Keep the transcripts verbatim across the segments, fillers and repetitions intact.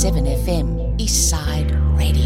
seven F M, Eastside Radio.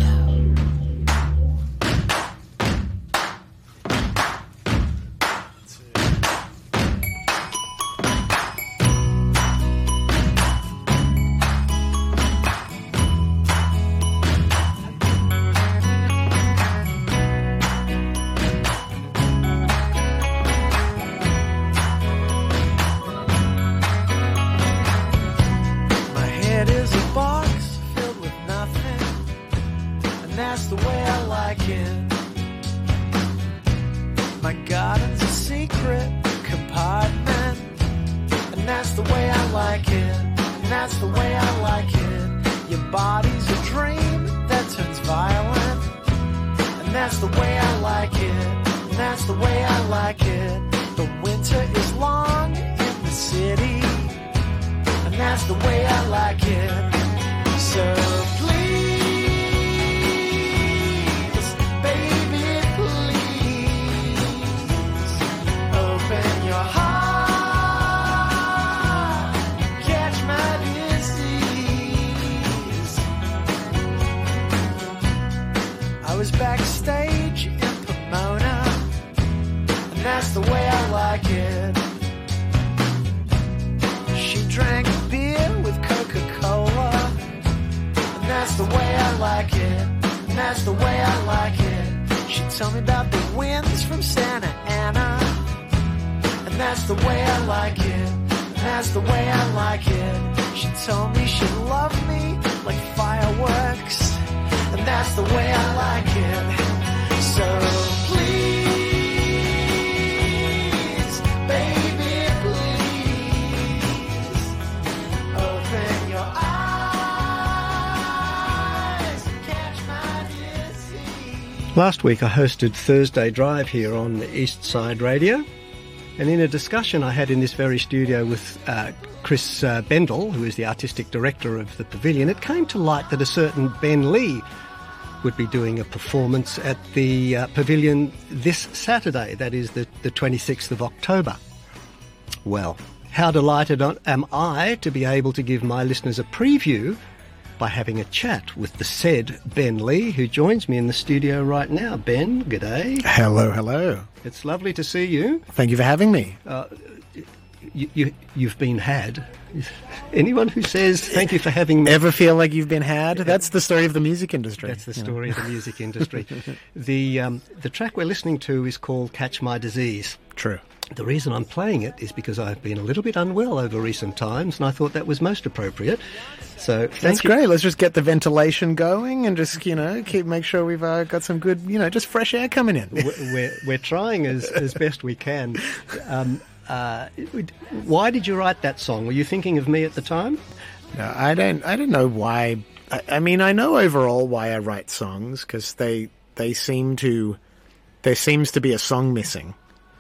Last week I hosted Thursday Drive here on Eastside Radio, and in a discussion I had in this very studio with uh, Chris uh, Bendel, who is the artistic director of the Pavilion, it came to light that a certain Ben Lee would be doing a performance at the uh, Pavilion this Saturday, that is the, the twenty-sixth of October. Well, how delighted am I to be able to give my listeners a preview by having a chat with the said Ben Lee, who joins me in the studio right now. Ben, g'day. Hello, hello. It's lovely to see you. Thank you for having me. Uh, you, you, you've been had. Anyone who says thank you for having me... Ever feel like you've been had? That's the story of the music industry. That's the story know. of the music industry. the, um, the track we're listening to is called Catch My Disease. True. The reason I'm playing it is because I've been a little bit unwell over recent times, and I thought that was most appropriate. So thank That's you. great. Let's just get the ventilation going and just, you know, keep make sure we've uh, got some good, you know, just fresh air coming in. we're, we're trying as, as best we can. Um, uh, why did you write that song? Were you thinking of me at the time? No, I don't. I don't know why. I, I mean, I know overall why I write songs, because they they seem to there seems to be a song missing.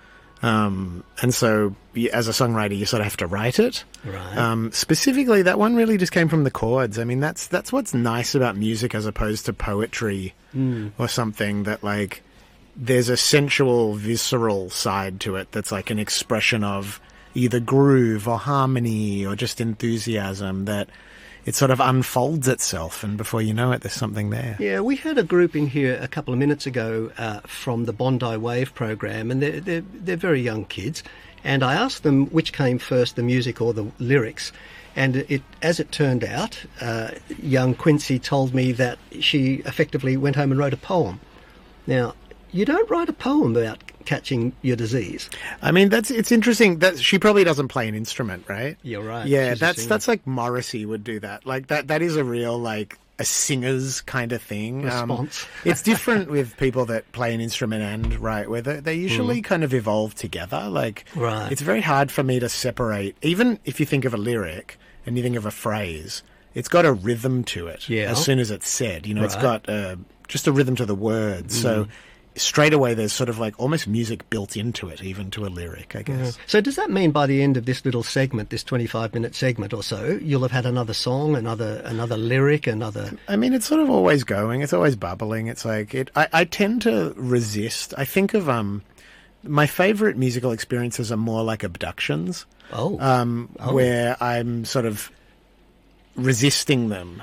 Um, and so, as a songwriter, you sort of have to write it. Right. Um, specifically, that one really just came from the chords. I mean, that's that's what's nice about music as opposed to poetry mm. or something that, like, there's a sensual, visceral side to it that's like an expression of either groove or harmony or just enthusiasm that it sort of unfolds itself, and before you know it, there's something there. Yeah, we had a group in here a couple of minutes ago uh, from the Bondi Wave program, and they're, they're, they're very young kids, and I asked them which came first, the music or the lyrics, and it, as it turned out, uh, young Quincy told me that she effectively went home and wrote a poem. Now, you don't write a poem about catching your disease. I mean, that's it's interesting that she probably doesn't play an instrument, right? You're right. Yeah, She's that's that's like Morrissey would do that. Like that that is a real like a singer's kind of thing. Response. Um, it's different with people that play an instrument and write, where they, they usually mm. kind of evolve together. Like, right. It's very hard for me to separate, even if you think of a lyric and you think of a phrase, it's got a rhythm to it yeah. as soon as it's said. You know, right. it's got uh, just a rhythm to the words. Mm. So straight away there's sort of like almost music built into it, even to a lyric, I guess. Yeah. So does that mean by the end of this little segment, this twenty-five minute segment or so, you'll have had another song, another another lyric, another... I mean, it's sort of always going. It's always bubbling. It's like... it. I, I tend to resist. I think of... um, my favourite musical experiences are more like abductions. Oh. Um, oh. Where I'm sort of resisting them.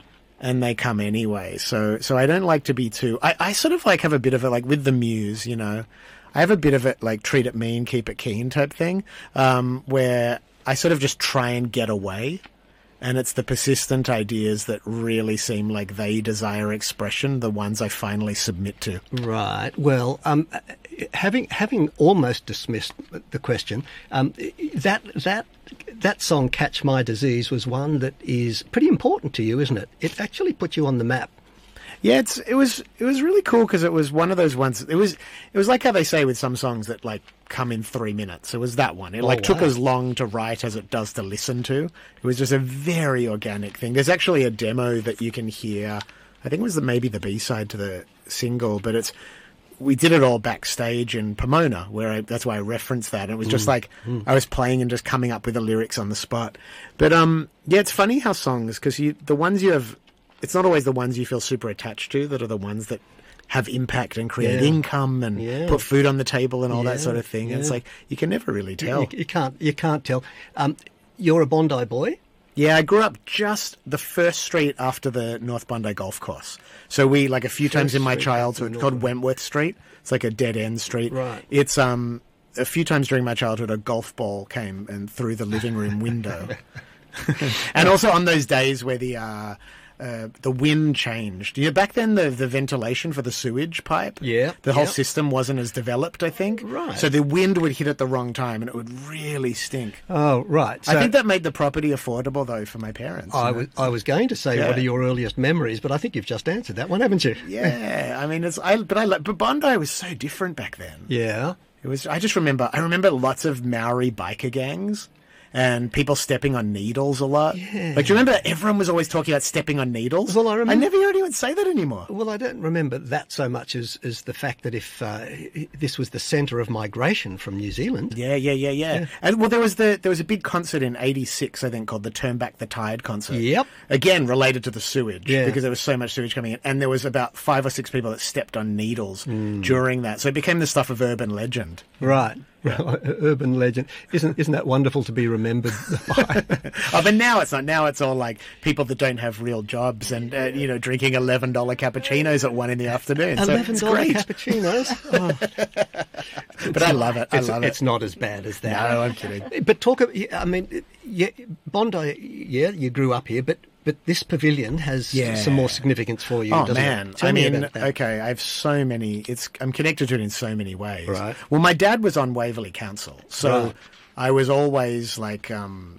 and they come anyway. So, so I don't like to be too. I, I sort of like have a bit of it like with the Muse, you know. I have a bit of it like treat it mean, keep it keen type thing, um, where I sort of just try and get away. And it's the persistent ideas that really seem like they desire expression, the ones I finally submit to. Right. Well, um, having having almost dismissed the question, um, that that that song "Catch My Disease" was one that is pretty important to you, isn't it? It actually put you on the map. Yeah, it's it was it was really cool because it was one of those ones. It was it was like how they say with some songs that like come in three minutes. It was that one. It Oh, like wow. took as long to write as it does to listen to. It was just a very organic thing. There's actually a demo that you can hear. I think it was the, maybe the B side to the single, but it's we did it all backstage in Pomona, where I, that's why I referenced that. It was just like I was playing and just coming up with the lyrics on the spot. But um, yeah, it's funny how songs because you the ones you have. It's not always the ones you feel super attached to that are the ones that have impact and create Yeah. income and Yeah. put food on the table and all Yeah, that sort of thing. yeah. It's like you can never really tell. You, you can't you can't tell. Um, you're a Bondi boy. Yeah, I grew up just the first street after the North Bondi Golf Course. So we, like a few First times in my street childhood, after it's called North- Wentworth Street. It's like a dead end street. Right. It's um a few times during my childhood, a golf ball came and through the living room window. And also on those days where the uh, uh, the wind changed. You know, back then the the ventilation for the sewage pipe, Yeah, the whole yeah. system wasn't as developed. I think. Right. So the wind would hit at the wrong time, and it would really stink. Oh, right. So I think that made the property affordable though for my parents. I you know? was I was going to say Yeah. what are your earliest memories, but I think you've just answered that one, haven't you? Yeah, I mean, it's I but I like but Bondi was so different back then. Yeah. It was. I just remember. I remember lots of Maori biker gangs. And people stepping on needles a lot. Yeah. Like, do you remember everyone was always talking about stepping on needles? Well, I remember- I never hear anyone say that anymore. Well, I don't remember that so much as, as the fact that if uh, this was the centre of migration from New Zealand. Yeah, yeah, yeah, yeah. And well, there was the there was a big concert in eighty-six, I think, called the Turn Back the Tide concert. Yep. Again, related to the sewage, Yeah. because there was so much sewage coming in, and there was about five or six people that stepped on needles during that. So it became the stuff of urban legend. Right. Urban legend. Isn't isn't that wonderful to be remembered by? Oh, but now it's not. Now it's all like people that don't have real jobs and uh, you know drinking eleven dollar cappuccinos at one in the afternoon. So Eleven it's dollar great. cappuccinos. Oh, But I love it. I it's, love it's it. not as bad as that. No, I'm kidding. But talk. Of, I mean, yeah, Bondi. Yeah, you grew up here, but but this pavilion has Yeah. some more significance for you. Oh doesn't man, it? Tell I me mean, about that. okay, I have so many. It's I'm connected to it in so many ways. Right. Well, my dad was on Waverley Council, so Right. I was always like, um,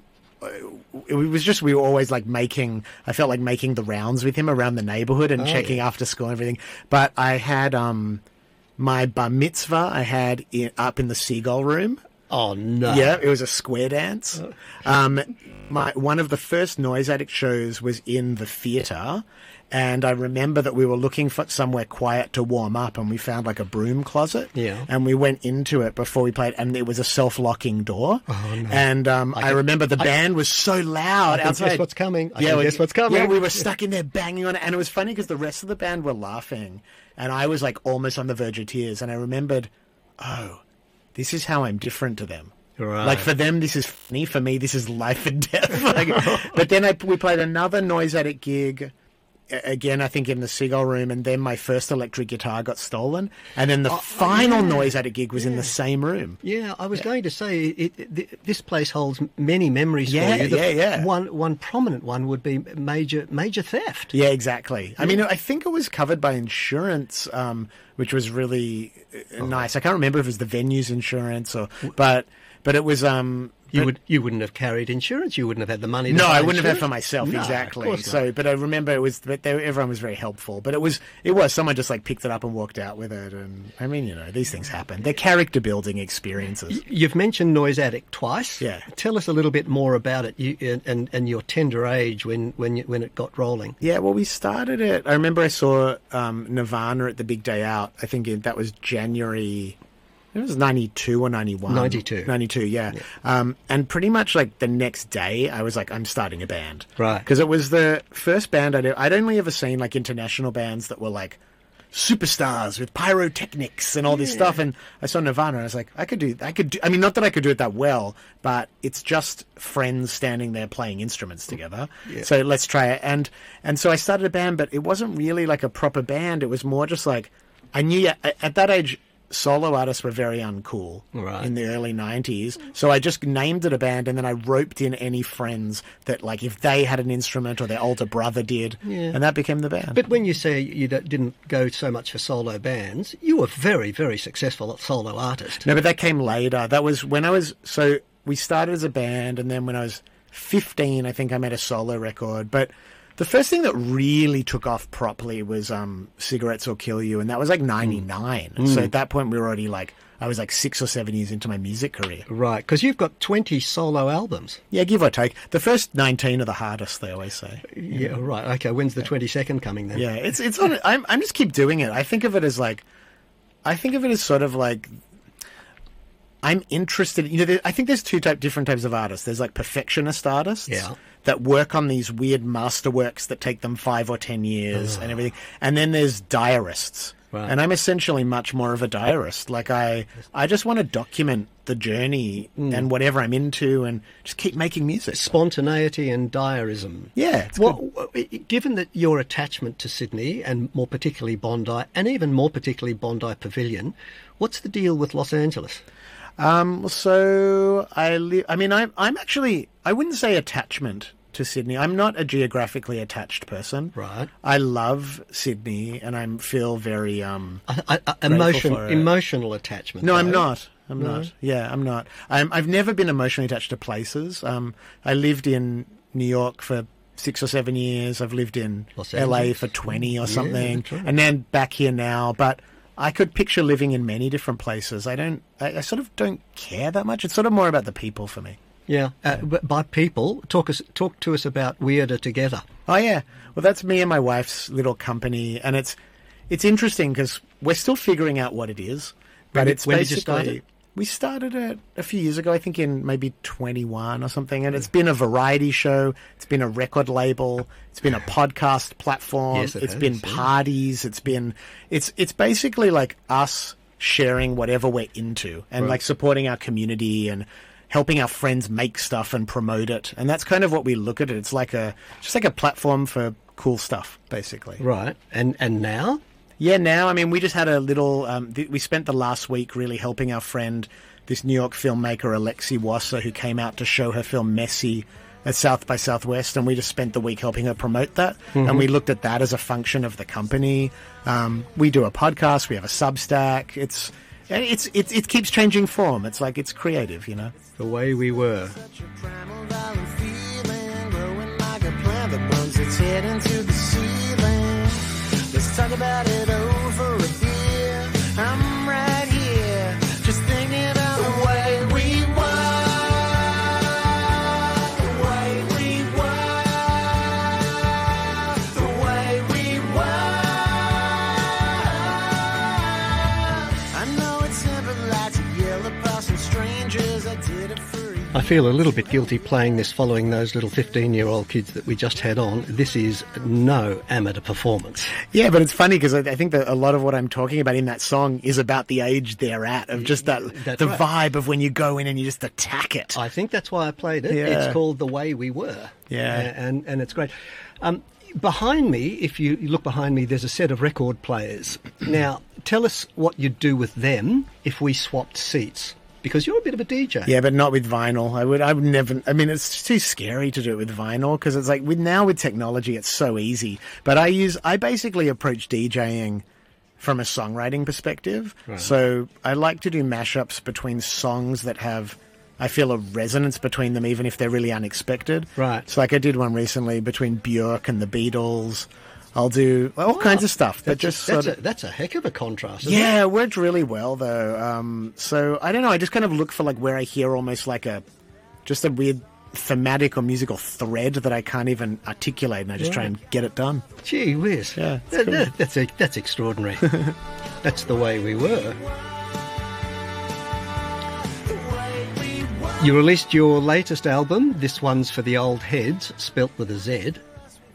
it was just we were always like making. I felt like making the rounds with him around the neighbourhood and Oh, checking yeah. after school and everything. But I had um, my bar mitzvah. I had in, up in the Seagull Room. Oh no. Yeah, it was a square dance. Um, my one of the first Noise Addict shows was in the theatre, and I remember that we were looking for somewhere quiet to warm up, and we found like a broom closet. Yeah. And we went into it before we played, and it was a self-locking door. Oh, no. And um, I, can- remember the I- band was so loud I can outside. guess what's coming. I yeah, can we- guess what's coming. Yeah, we were stuck in there banging on it, and it was funny because the rest of the band were laughing, and I was like almost on the verge of tears, and I remembered, oh, this is how I'm different to them. Right. Like for them, this is funny. For me, this is life and death. Like, but then I, we played another Noise Addict gig, a- again, I think in the Seagull Room, and then my first electric guitar got stolen. And then the final yeah. Noise Addict gig was in the same room. Yeah, I was going to say it, it, th- this place holds many memories Yeah, for you. The yeah, yeah. One one prominent one would be major major theft. Yeah, exactly. I mean, I think it was covered by insurance, um, which was really uh, nice. I can't remember if it was the venue's insurance or, but but it was. Um, You but- would you wouldn't have carried insurance. You wouldn't have had the money. To No, buy I wouldn't have had insurance. for myself No, of exactly. course not. So, but I remember it was. But they, everyone was very helpful. But it was. It was someone just like picked it up and walked out with it. And I mean, you know, these things happen. They're character building experiences. You've mentioned Noise Addict twice. Yeah. Tell us a little bit more about it you, and, and and your tender age when when you, when it got rolling. Yeah, well, we started it. I remember I saw um, Nirvana at the Big Day Out. I think it, that was January. It was ninety-two or ninety-one. ninety-two. ninety-two, yeah. yeah. Um, and pretty much like the next day, I was like, I'm starting a band. Right. Because it was the first band I'd, I'd only ever seen like international bands that were like superstars with pyrotechnics and all this stuff. And I saw Nirvana and I was like, I could do, I could do, I mean, not that I could do it that well, but it's just friends standing there playing instruments together. Yeah. So let's try it. And, and so I started a band, but it wasn't really like a proper band. It was more just like, I knew at, at that age, solo artists were very uncool right. in the early nineties. So I just named it a band, and then I roped in any friends that, like, if they had an instrument or their older brother did, yeah. and that became the band. But when you say you didn't go so much for solo bands, you were very, very successful solo artist. No, but that came later. That was when I was... So we started as a band, and then when I was fifteen, I think I made a solo record. But the first thing that really took off properly was um, Cigarettes Will Kill You, and that was like ninety-nine. Mm. So at that point, we were already like, I was like six or seven years into my music career. Right, because you've got twenty solo albums. Yeah, give or take. The first nineteen are the hardest, they always say. Yeah, know? Right. Okay, when's the twenty-second coming then? Yeah, it's it's on. I'm I'm just keep doing it. I think of it as like, I think of it as sort of like, I'm interested. You know, there, I think there's two type different types of artists. There's like perfectionist artists. Yeah. That work on these weird masterworks that take them five or ten years oh. and everything. And then there's diarists. Right. And I'm essentially much more of a diarist. Like I, I just want to document the journey mm. and whatever I'm into and just keep making music. Spontaneity and diarism. Yeah. It's well, good. Given that your attachment to Sydney and more particularly Bondi and even more particularly Bondi Pavilion, what's the deal with Los Angeles? Um, so I li- I mean, I'm, I'm actually, I wouldn't say attachment to Sydney. I'm not a geographically attached person. Right. I love Sydney and I feel very, um, I, I, emotion, emotional attachment. No, though. I'm not. I'm no. not. Yeah, I'm not. I'm, I've never been emotionally attached to places. Um, I lived in New York for six or seven years. I've lived in L A for twenty or something, yeah, and then back here now, but I could picture living in many different places. I don't. I, I sort of don't care that much. It's sort of more about the people for me. Yeah. Uh, but by people, talk us talk to us about Weirder Together. Oh yeah. Well, that's me and my wife's little company, and it's it's interesting because we're still figuring out what it is. But when, it's when basically did you start it? We started it a few years ago, I think in maybe twenty-one or something, and it's been a variety show, it's been a record label, it's been a podcast platform, yes, it it's has, been yeah. parties, it's been, it's it's basically like us sharing whatever we're into and right. like supporting our community and helping our friends make stuff and promote it. And that's kind of what we look at it. It's like a, just like a platform for cool stuff, basically. Right. And and now? Yeah, now, I mean, we just had a little, um, th- we spent the last week really helping our friend, this New York filmmaker, Alexi Wasser, who came out to show her film Messy at South by Southwest, and we just spent the week helping her promote that. Mm-hmm. And we looked at that as a function of the company. Um, we do a podcast, we have a Substack. It's, it's, it's, it keeps changing form. It's like, it's creative, you know? The Way We Were. Such a primal, violent feeling, growing like a plant that burns its head into the ceiling. Let's talk about it over a beer. I'm right here, just thinking about the way we were, the way we were, the way we were. I know it's simple like to yell about some strangers. I did it for you. I feel a little bit guilty playing this following those little fifteen-year-old kids that we just had on. This is no amateur performance. Yeah, but it's funny because I, I think that a lot of what I'm talking about in that song is about the age they're at, of just that, that's the right. vibe of when you go in and you just attack it. I think that's why I played it. Yeah. It's called The Way We Were. Yeah. And, and it's great. Um, behind me, if you look behind me, there's a set of record players. Now, tell us what you'd do with them if we swapped seats. Because you're a bit of a D J. Yeah, but not with vinyl. I would, I would never. I mean, it's too scary to do it with vinyl because it's like with now with technology, it's so easy. But I use, I basically approach DJing from a songwriting perspective. Right. So I like to do mashups between songs that have, I feel, a resonance between them, even if they're really unexpected. Right. So like I did one recently between Björk and the Beatles. I'll do all oh, kinds of stuff. That just that's, sort a, that's a heck of a contrast. Isn't yeah, it? it worked really well though. Um, so I don't know. I just kind of look for like where I hear almost like a, just a weird thematic or musical thread that I can't even articulate, and I just right. try and get it done. Gee whiz! Yeah, that, cool. that, that's a, that's extraordinary. That's the way we were. You released your latest album. This one's for the old heads, spelt with a Z.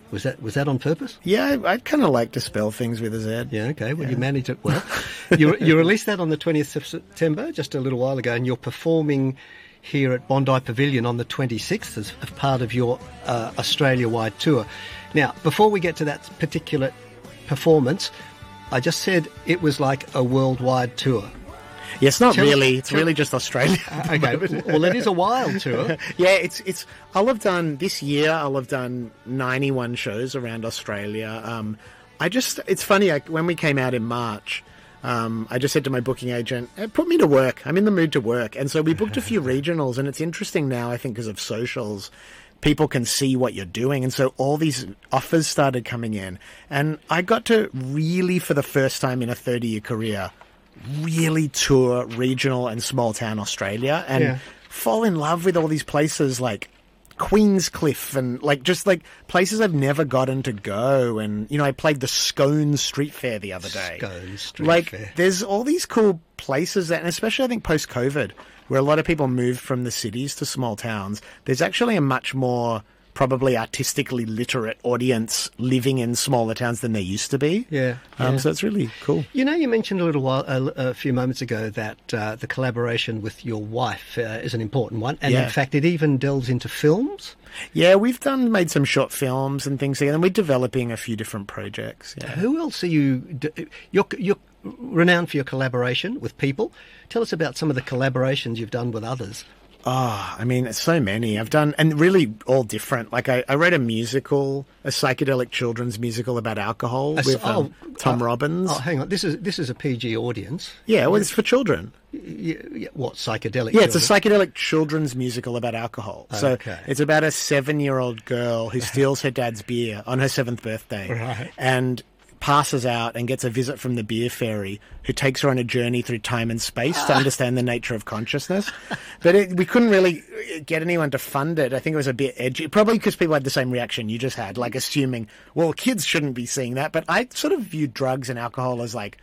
Was that was that on purpose? Yeah, I, I kind of like to spell things with a Z. Yeah, okay. Well, you manage it well. you, you released that on the twentieth of September, just a little while ago, and you're performing here at Bondi Pavilion on the twenty-sixth as, as part of your uh, Australia-wide tour. Now, before we get to that particular performance, I just said it was like a worldwide tour. Yeah, it's not Tell- really. It's tell- really just Australia. Uh, okay, well, it is a wild tour. Yeah, it's it's. I'll have done this year. I'll have done ninety-one shows around Australia. Um, I just. It's funny. I, when we came out in March, um, I just said to my booking agent, eh, "Put me to work. I'm in the mood to work." And so we booked a few regionals, and it's interesting now. I think because of socials, people can see what you're doing, and so all these offers started coming in, and I got to really, for the first time in a thirty-year career, really tour regional and small town Australia and Yeah. fall in love with all these places like Queenscliff and like just like places I've never gotten to go. And you know, I played the Scone Street Fair the other day. Scone Street like Fair. there's all these cool places that, and especially I think post COVID, where a lot of people moved from the cities to small towns, there's actually a much more probably artistically literate audience living in smaller towns than there used to be. Yeah, Um, yeah. so it's really cool. You know, you mentioned a little while, a, a few moments ago, that uh, the collaboration with your wife uh, is an important one, and Yeah. in fact, it even delves into films. Yeah, we've done made some short films and things together, and we're developing a few different projects. Yeah. Who else are you? d- You're, you're renowned for your collaboration with people. Tell us about some of the collaborations you've done with others. Oh, I mean, it's so many. I've done, and really all different. Like, I, I wrote a musical, a psychedelic children's musical about alcohol A s- with um, oh, Tom uh, Robbins. Oh, hang on. This is this is a P G audience. Yeah, well, it's for children. Y- y- what psychedelic? Yeah, it's a children? psychedelic children's musical about alcohol. So Okay. it's about a seven-year-old girl who steals her dad's beer on her seventh birthday. Right. And passes out and gets a visit from the beer fairy, who takes her on a journey through time and space to understand the nature of consciousness. But it, we couldn't really get anyone to fund it. I think it was a bit edgy, probably because people had the same reaction you just had, like assuming, well, kids shouldn't be seeing that. But I sort of view drugs and alcohol as like,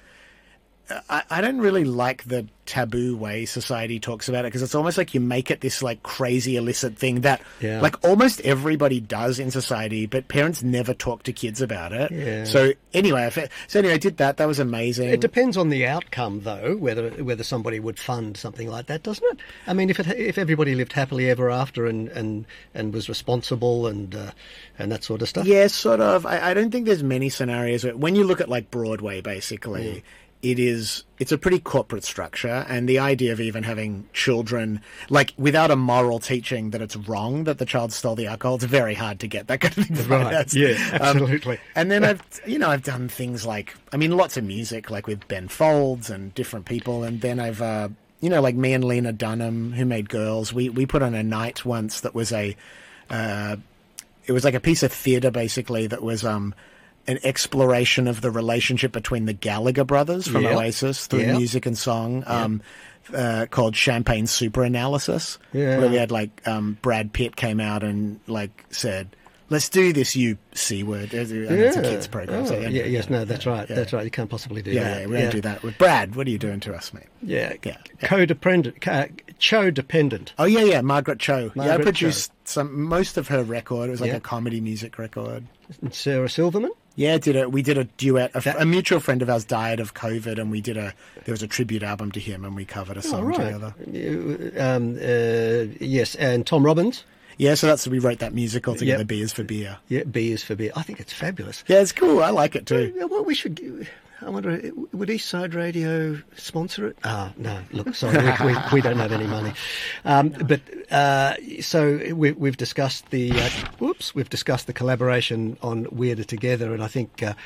I, I don't really like the taboo way society talks about it, because it's almost like you make it this like crazy illicit thing that Yeah. like almost everybody does in society, but parents never talk to kids about it. Yeah. So anyway, I fe- so anyway, I did that. That was amazing. It depends on the outcome, though, whether whether somebody would fund something like that, doesn't it? I mean, if it, if everybody lived happily ever after and and, and was responsible and uh, and that sort of stuff. Yeah, sort of. I, I don't think there's many scenarios where, when you look at like Broadway, basically, it is, it's a pretty corporate structure, and the idea of even having children, like without a moral teaching that it's wrong that the child stole the alcohol, it's very hard to get that kind of thing financed. Yeah, Um, absolutely. and then I've, you know, I've done things like, I mean, lots of music, like with Ben Folds and different people, and then I've, uh, you know, like me and Lena Dunham, who made Girls, we, we put on a night once that was a, uh, it was like a piece of theatre, basically, that was, um, an exploration of the relationship between the Gallagher brothers from Yeah. Oasis through Yeah. music and song, um, uh, called Champagne Super Analysis, Yeah. where we had like um, Brad Pitt came out and like said, "Let's do this, you C word." And it's a kids program. Oh, so yeah, anyway, yes, no, that's right. yeah. That's right. You can't possibly do Yeah, that. yeah, we don't do that. With Brad, what are you doing to us, mate? Yeah, Yeah. codependent, co- cho-dependent. Oh yeah, yeah, Margaret Cho. yeah, I Margaret produced some most of her record. It was like Yeah. a comedy music record. And Sarah Silverman. Yeah, did a we did a duet. A, a mutual friend of ours died of COVID, and we did a there was a tribute album to him, and we covered a Oh, song right. together. You, Um, uh, yes, and Tom Robbins. Yeah, so that's we wrote that musical together. Yep. B is for beer. Yeah, B is for beer. I think it's fabulous. Yeah, it's cool. I like it too. Yeah, well, we should. give- I wonder, would East Side Radio sponsor it? Ah, no. Look, sorry, we, we, we don't have any money. Um, but uh, so we, we've discussed the. Uh, whoops, we've discussed the collaboration on Weirder Together, and I think. Uh,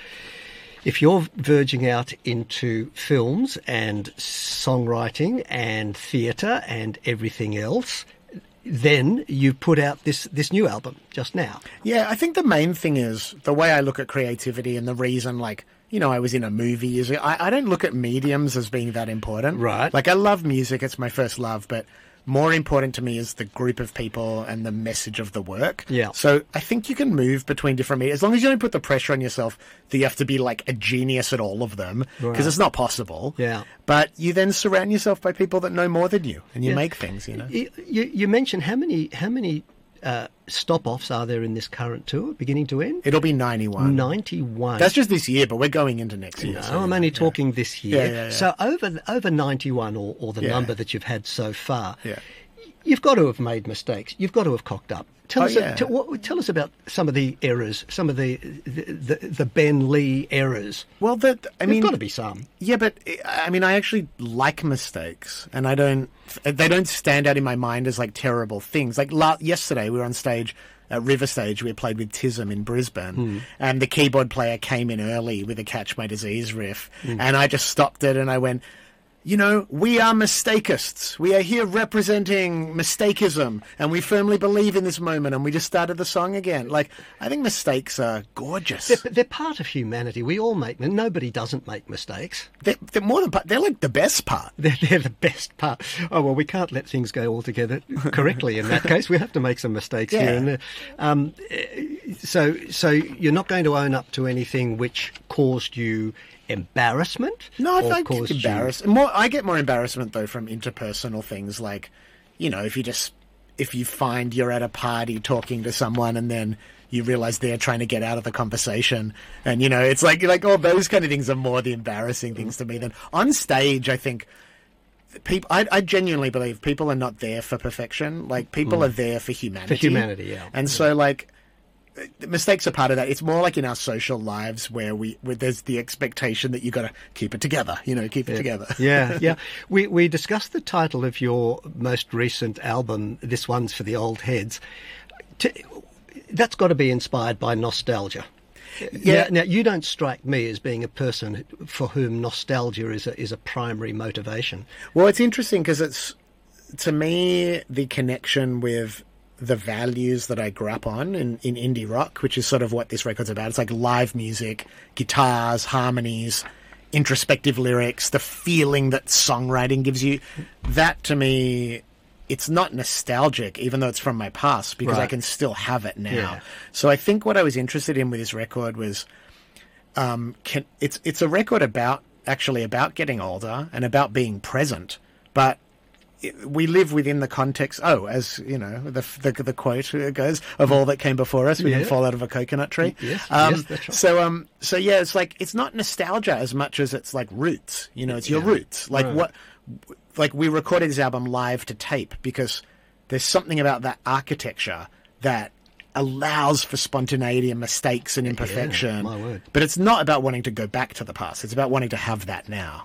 If you're verging out into films and songwriting and theatre and everything else, then you put out this, this new album just now. Yeah, I think the main thing is the way I look at creativity, and the reason, like, you know, I was in a movie years ago. I, I don't look at mediums as being that important. Right. Like, I love music. It's my first love, but more important to me is the group of people and the message of the work. Yeah. So I think you can move between different mediums, as long as you don't put the pressure on yourself that you have to be like a genius at all of them, because Right. it's not possible. Yeah. But you then surround yourself by people that know more than you, and you Yeah. make things, you know. You, you, you mentioned how many how many uh, stop-offs are there in this current tour, beginning to end? It'll be ninety-one. ninety-one. That's just this year, but we're going into next year. No, so, I'm yeah, only yeah. talking this year. Yeah, yeah, yeah. So over over ninety-one, or, or the Yeah. number that you've had so far, Yeah. you've got to have made mistakes. You've got to have cocked up. Tell Oh, us, yeah. t- what, tell us about some of the errors, some of the the, the, the Ben Lee errors. Well, that I There's mean, got to be some. yeah, but I mean, I actually like mistakes, and I don't. They don't stand out in my mind as like terrible things. Like la- yesterday, we were on stage at River Stage. We played with Tism in Brisbane, Hmm. and the keyboard player came in early with a Catch My Disease riff, Hmm. and I just stopped it and I went, you know, we are mistakists. We are here representing mistakism, and we firmly believe in this moment, and we just started the song again. Like, I think mistakes are gorgeous. They're, they're part of humanity. We all make them. Nobody doesn't make mistakes. They're, they're more than part. They're like the best part. They're, they're the best part. Oh, well, we can't let things go altogether correctly in that case. We have to make some mistakes Yeah. here and there. Um, eh, so, so you're not going to own up to anything which caused you embarrassment? No, I or think caused you- embarrassed. More, I get more embarrassment though from interpersonal things, like, you know, if you just if you find you're at a party talking to someone and then you realize they're trying to get out of the conversation, and you know, it's like like all those kind of things are more the embarrassing things to me than on stage. I think people. I, I genuinely believe people are not there for perfection. Like people are there for humanity. For humanity, yeah. And so like. Mistakes are part of that. It's more like in our social lives where we where there's the expectation that you got to keep it together, you know, keep it together. Yeah, yeah. We we discussed the title of your most recent album. This one's for the old heads. To, that's got to be inspired by nostalgia. Yeah. Now, now, you don't strike me as being a person for whom nostalgia is a, is a primary motivation. Well, it's interesting because it's, to me, the connection with the values that I grew up on in, in indie rock, which is sort of what this record's about. It's like live music, guitars, harmonies, introspective lyrics, the feeling that songwriting gives you. That, to me, it's not nostalgic, even though it's from my past, because I Right. can still have it now. Yeah. So I think what I was interested in with this record was um, can, it's it's a record about actually about getting older and about being present, but it, we live within the context. Oh, as you know, the the, the quote goes, "Of all that came before us, we Yeah. didn't fall out of a coconut tree." Yes, um, yes, that's right. So um, so yeah, it's like it's not nostalgia as much as it's like roots. You know, it's your Yeah. roots. Like Right. what, like we recorded this album live to tape because there's something about that architecture that allows for spontaneity and mistakes and imperfection. my word. But it's not about wanting to go back to the past. It's about wanting to have that now.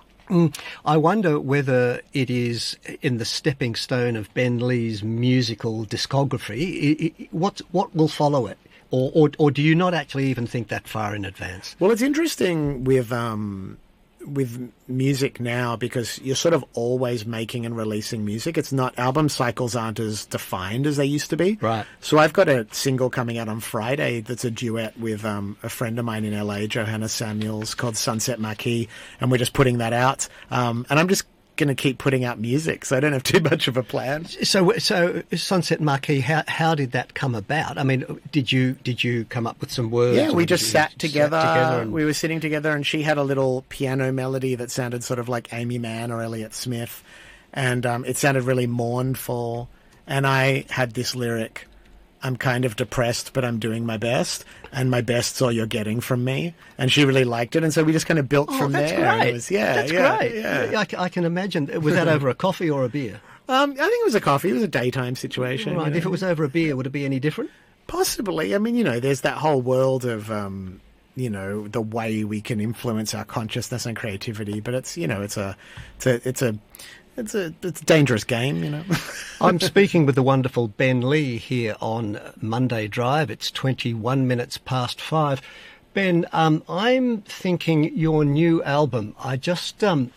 I wonder whether it is in the stepping stone of Ben Lee's musical discography. I- I- What what will follow it, or, or or do you not actually even think that far in advance? Well, it's interesting with um, with music now because you're sort of always making and releasing music. It's not album cycles aren't as defined as they used to be. Right. So I've got a single coming out on Friday that's a duet with um, a friend of mine in L A, Johanna Samuels, called Sunset Marquee, and we're just putting that out. Um, and I'm just going to keep putting out music, so I don't have too much of a plan. So so Sunset Marquee, how how did that come about? I mean, did you did you come up with some words? Yeah, or we did just you sat together. together and- We were sitting together, and she had a little piano melody that sounded sort of like Amy Mann or Elliott Smith, and um, it sounded really mournful. And I had this lyric: "I'm kind of depressed, but I'm doing my best, and my best's all you're getting from me." And she really liked it, and so we just kind of built Oh, from that's there. And great. it was, yeah, that's yeah, great. Yeah. I, c- I can imagine. Was that over a coffee or a beer? Um, I think it was a coffee. It was a daytime situation. you Right. know. If it was over a beer, would it be any different? Possibly. I mean, you know, there's that whole world of, um, you know, the way we can influence our consciousness and creativity. But it's, you know, it's a, it's a, it's a, it's a, it's a dangerous game, you know. I'm speaking with the wonderful Ben Lee here on Monday Drive. It's twenty-one minutes past five. Ben, um, I'm thinking your new album. I just, um,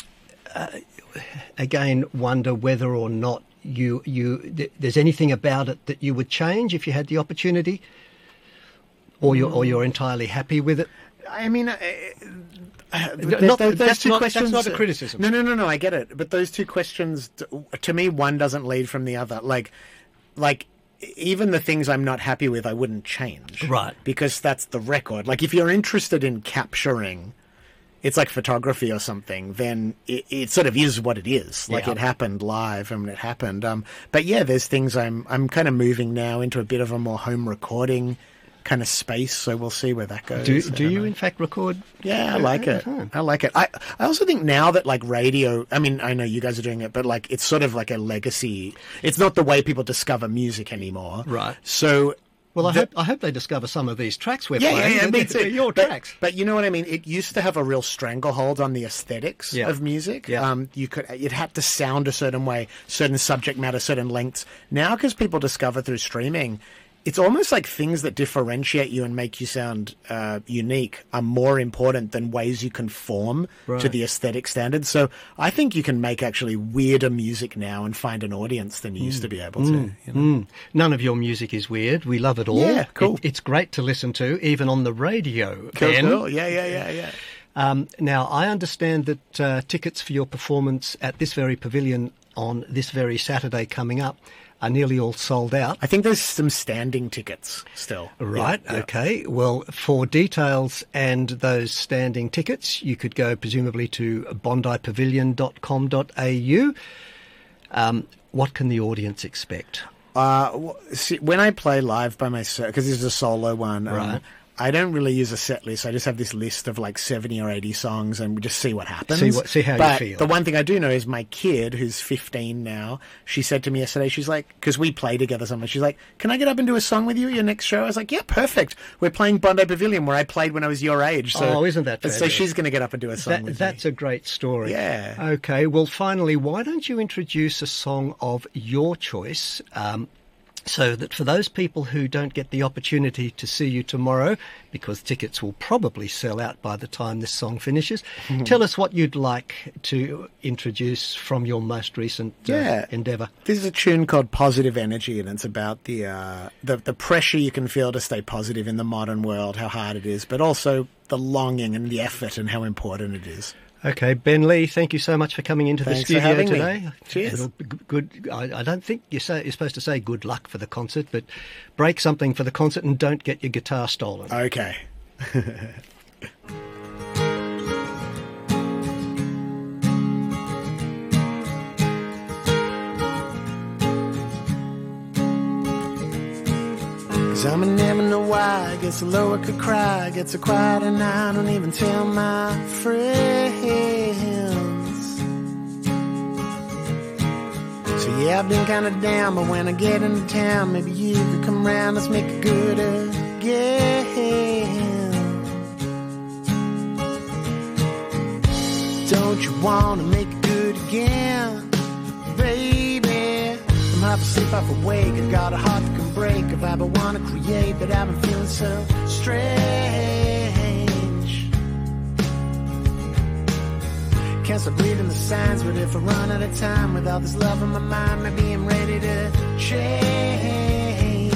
uh, again, wonder whether or not you you th- there's anything about it that you would change if you had the opportunity, or you're or you're entirely happy with it. I mean, uh, uh, No, th- not- th- those that's two not- that's questions. not a criticism. No, no, no, no. I get it, but those two questions, t- to me, one doesn't lead from the other. Like, like even the things I'm not happy with, I wouldn't change. Right. Because that's the record. Like, if you're interested in capturing it's like photography or something, then it, it sort of is what it is. Like Yeah. it happened live and it happened. Um, but yeah, there's things I'm I'm kind of moving now into a bit of a more home recording kind of space. So we'll see where that goes. Do, I do don't you, know. in fact, record? Yeah, I like it. Uh-huh. I like it. I, I also think now that like radio, I mean, I know you guys are doing it, but like it's sort of like a legacy. It's not the way people discover music anymore. Right. So, Well, I the- hope I hope they discover some of these tracks we're yeah, yeah, playing. yeah, me They're- they're too. your but, tracks. But you know what I mean? It used to have a real stranglehold on the aesthetics Yeah. of music. Yeah. Um, you could, it had to sound a certain way, certain subject matter, certain lengths. Now, because people discover through streaming, it's almost like things that differentiate you and make you sound uh, unique are more important than ways you conform to Right. the aesthetic standards. So I think you can make actually weirder music now and find an audience than you used to be able to. You know? Mm. None of your music is weird. We love it all. Yeah, cool. It- it's great to listen to, even on the radio. Cool, Ben. cool. Yeah, yeah, yeah, yeah. Um, now, I understand that uh, tickets for your performance at this very pavilion on this very Saturday coming up are nearly all sold out. I think there's some standing tickets still. Right, Yeah, yeah. okay. Well, for details and those standing tickets, you could go presumably to bondi pavilion dot com dot a u. Um, what can the audience expect? Uh, w- see, when I play live by myself, because this is a solo one, um, Right. I don't really use a set list. I just have this list of like seventy or eighty songs and we just see what happens. See what- see how you but feel. The one thing I do know is my kid, who's fifteen now, she said to me yesterday, she's like, because we play together somewhere, she's like, can I get up and do a song with you at your next show? I was like, yeah, perfect. We're playing Bondi Pavilion where I played when I was your age. So, Oh, isn't that So fabulous? she's going to get up and do a song That, with that's me. a great story. Yeah. Okay, well, finally, why don't you introduce a song of your choice um, so that for those people who don't get the opportunity to see you tomorrow, because tickets will probably sell out by the time this song finishes, tell us what you'd like to introduce from your most recent uh, Yeah. endeavour. This is a tune called Positive Energy, and it's about the, uh, the the pressure you can feel to stay positive in the modern world, how hard it is, but also the longing and the effort and how important it is. Okay, Ben Lee, thank you so much for coming into Thanks the for studio having me. today. Cheers. It'll be g- good. I, I don't think you're, say, you're supposed to say good luck for the concert, but break something for the concert and don't get your guitar stolen. Okay. Cause I'ma never know why. Gets so low I could cry. Gets so quiet and I don't even tell my friends. So yeah, I've been kinda down, but when I get into town, maybe you could come round, let's make it good again. Don't you wanna make it good again, baby? I'm half asleep, half awake. I got a heart that can break if I ever wanna create, but I've been feeling so strange. Can't stop reading the signs, but if I run out of time without this love in my mind, maybe I'm ready to change.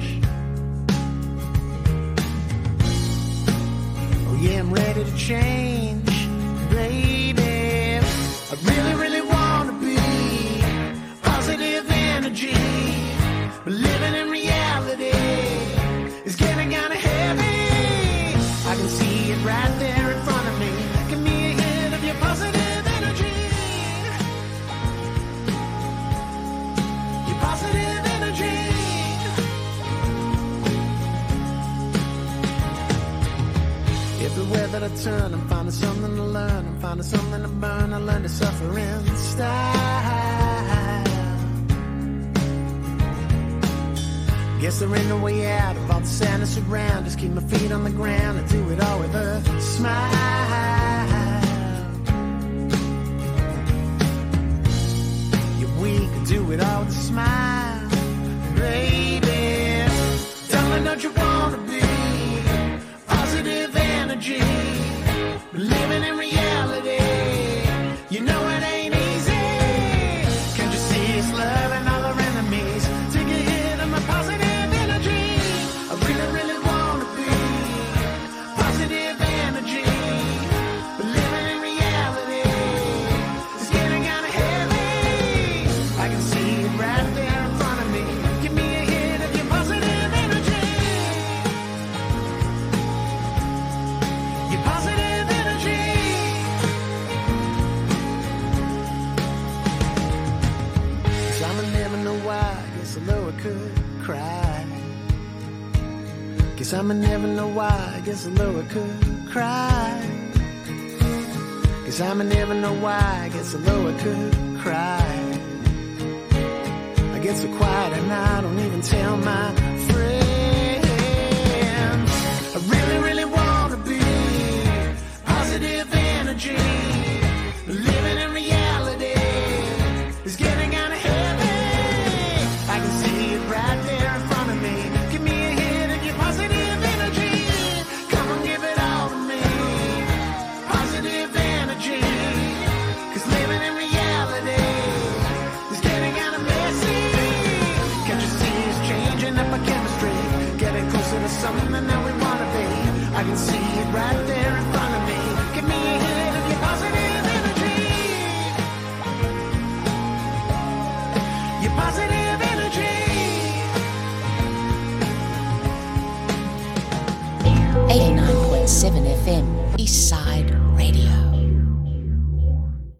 Oh yeah, I'm ready to change, baby. I really, really wanna be positive energy, but living in reality is getting kinda heavy. I can see it right there in front of me. Give me a hit of your positive energy. Your positive energy. Everywhere that I turn, I'm finding something to learn. I'm finding something to burn. I learn to suffer in style. Guess there ain't no way out of all the sadness around. Just keep my feet on the ground and do it all with a smile. Yeah, we can do it all with a smile, baby. Darling, don't you wanna be positive energy, but living in reality, you know it ain't easy. Can't you see it's love and all our enemies? Take a hit of my positive energy. I really, really wanna be positive energy, but living in reality is getting kinda heavy. I can see it right there in front of me. Give me a hit of your positive energy. Your positive energy. Guess I'ma never know why. I guess Lola could cry. Guess I'ma never know why. I guess Lola could cry. I get so quiet and I don't even tell my friends. I really, really want to be positive energy. Living in reality is getting out of heavy. I can see it right there in front of me. Give me a hit of your positive energy. Come on, give it all to me. Positive energy. Cause living in reality is getting out of messy. Can't you see it's changing up our chemistry? Getting closer to something that we wanna be. I can see it right there in front of me. Give me a hit of your positive energy. Your positive energy. eighty-nine point seven F M, East Side Radio.